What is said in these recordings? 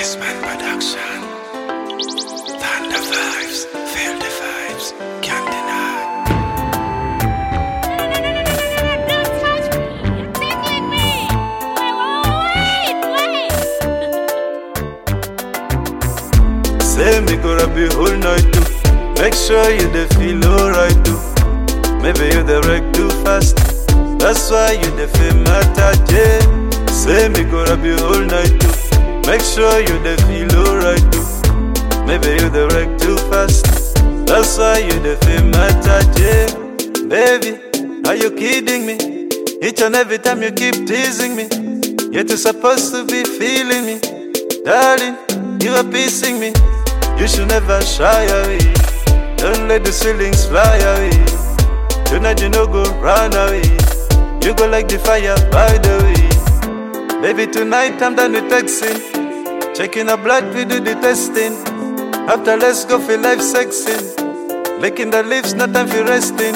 Iceman Production. Thunder vibes, feel the vibes, can't deny. Don't touch me! You're tickling me! Wait! Say me go rap you whole night too. Make sure you dey feel alright too. Maybe you dey wreck too fast. That's why you dey feel matter, yeah. Say me go rap you whole night too. Make sure you dey feel alright too. Maybe you dey wreck too fast. That's why you dey feel matter, yeah. Baby, are you kidding me? Each and every time you keep teasing me. Yet you're supposed to be feeling me. Darling, you are piecing me. You should never shy away. Don't let the ceilings fly away. Tonight you no go run away. You go like the fire by the way. Baby, tonight I'm done with texting. Checking our blood, we do the testing. After let's go feel life sexing. Licking the lips, no time for resting.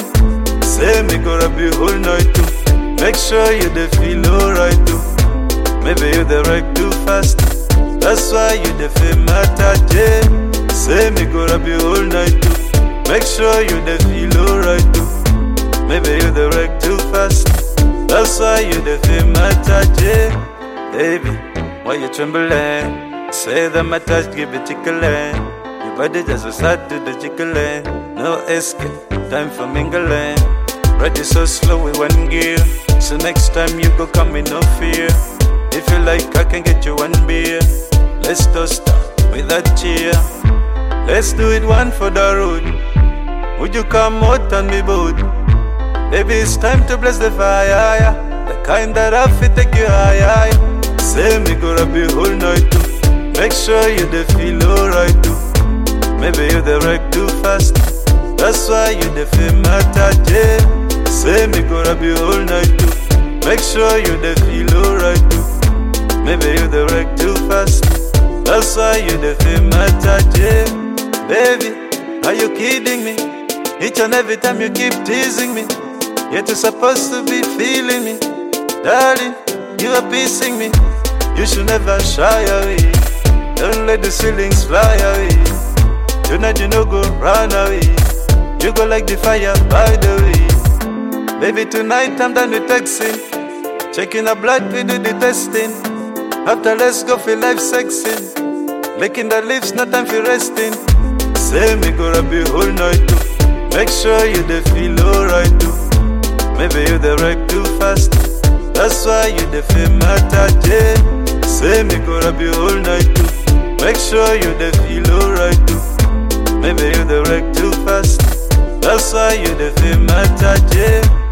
Say me go rap you whole night too. Make sure you dey feel alright too. Maybe you dey wreck too fast. That's why you dey feel matter, yeah. Say me go rap you all night too. Make sure you dey feel alright too. Maybe you dey wreck too fast. That's why you dey feel matter, yeah. Baby, why you trembling? Say that my touch give it tickling. Your body just was hot to the jiggling. No escape, time for mingling. Ready so slow with one gear. So next time you go come with no fear. If you like, I can get you one beer. Let's toast with that cheer. Let's do it one for the road. Would you come out on me boat? Baby, it's time to bless the fire, yeah. The kind that I fit take you high. Say me go rap you whole night too. Make sure you dey feel alright too. Maybe you dey wreck too fast. That's why you dey feel matter, yeah. Say me go rap you whole night too. Make sure you dey feel alright too. Maybe you dey wreck too fast. That's why you dey feel matter, yeah. Baby, are you kidding me? Each and every time you keep teasing me. Yet you're supposed to be feeling me. Darling, you are piecing me. You should never shy away. Don't let the ceilings fly away. Tonight you no go run away. You go like the fire by the way. Baby, tonight I'm done with texting. Checking our blood, we do the testing. After let's go feel life sexing. Licking the lips, no time for resting. Say me go rap you whole night too. Make sure you dey feel alright too. Maybe you dey wreck too fast. That's why you dey feel matter, yeah. Say me go rap you whole night too. Make sure you dey feel alright too. Maybe you dey wreck too fast. That's why you dey feel matter, yeah.